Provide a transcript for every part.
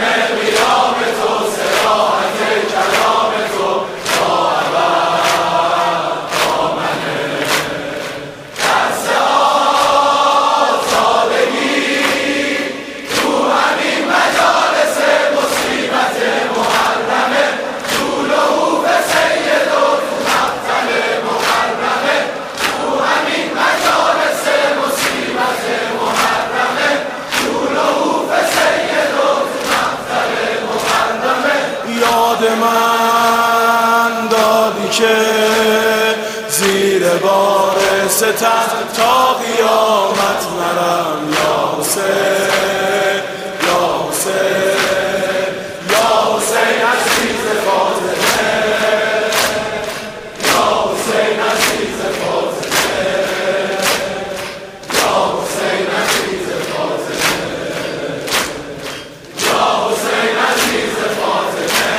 من دادی که زیر بار ستم تا قیامت نرم یا حسین یا حسین یا حسین عزیز فاطمه یا حسین عزیز فاطمه یا حسین عزیز فاطمه یا حسین عزیز فاطمه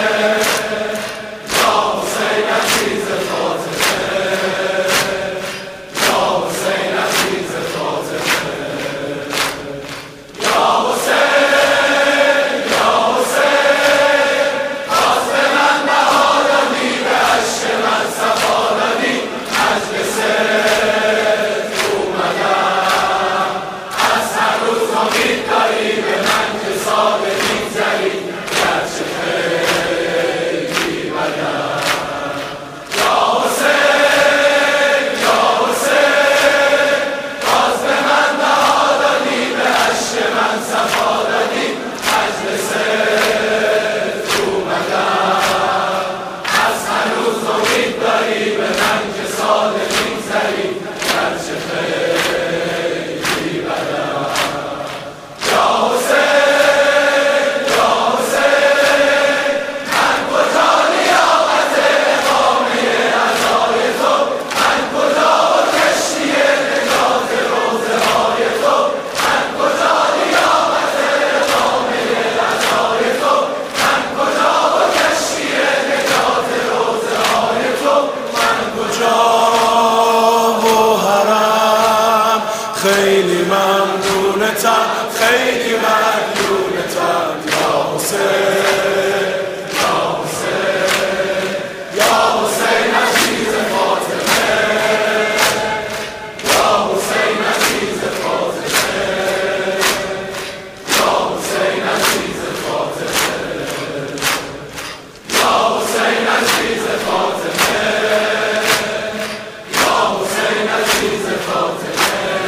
خیلی ممنونتم خیلی ممنونتم یا حسین یا حسین یا حسین عزیز فاطمه یا حسین عزیز فاطمه یا حسین عزیز فاطمه یا حسین عزیز فاطمه یا حسین عزیز فاطمه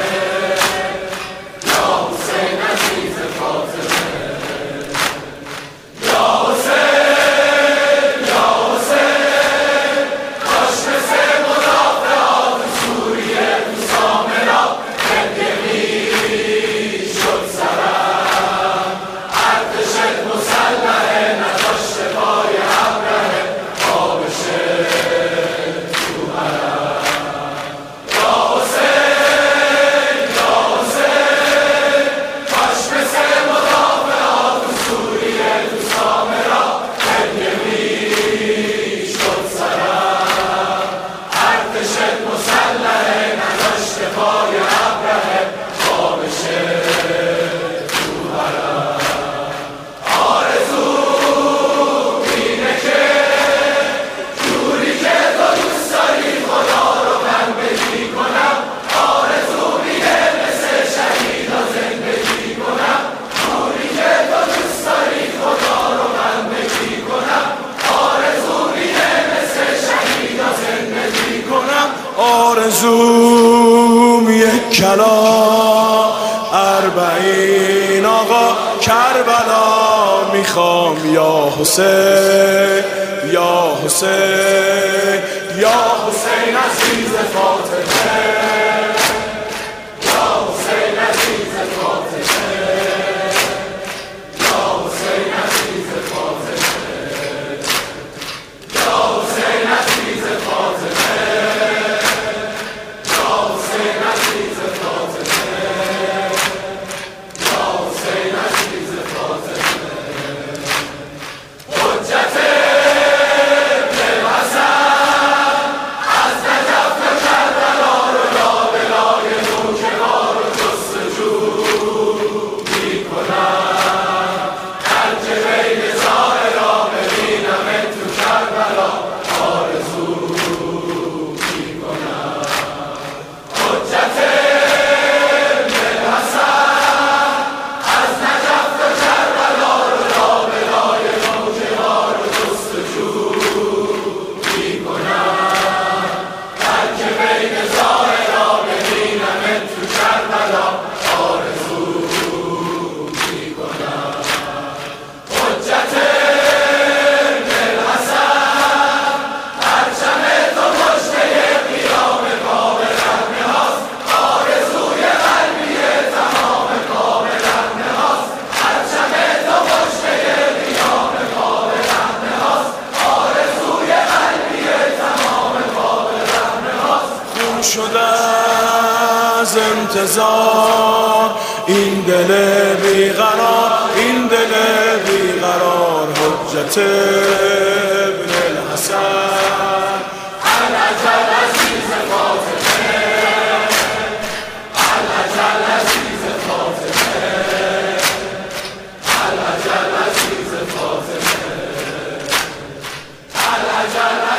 آرزوم یک کلام 40 آقا کربلا میخوام یا حسین یا حسین یا حسین عزیز فاطمه یا حسین عزیز فاطمه یا حسین عزیز فاطمه یا حسین عزیز فاطمه از نجف تا کربلا رو انتظار، این دل بیقرار، این دل بیقرار، حجت ابن الحسن. العجل عزیز فاطمه، العجل عزیز فاطمه، العجل عزیز فاطمه، العجل